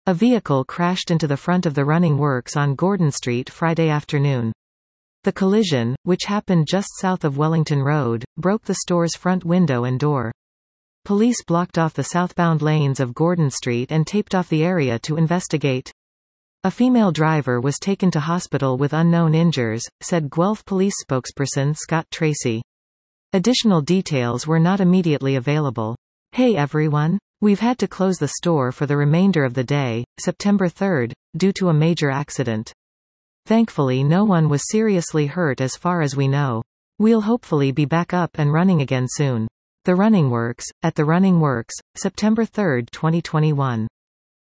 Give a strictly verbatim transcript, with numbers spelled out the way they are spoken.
A vehicle crashed into the front of the Running Works on Gordon Street Friday afternoon. The collision, which happened just south of Wellington Road, broke the store's front window and door. Police blocked off the southbound lanes of Gordon Street and taped off the area to investigate. A female driver was taken to hospital with unknown injuries, said Guelph Police spokesperson Scott Tracy. Additional details were not immediately available. Hey everyone. We've had to close the store for the remainder of the day, September third, due to a major accident. Thankfully no one was seriously hurt as far as we know. We'll hopefully be back up and running again soon. The Running Works, at the Running Works, September third, twenty twenty-one.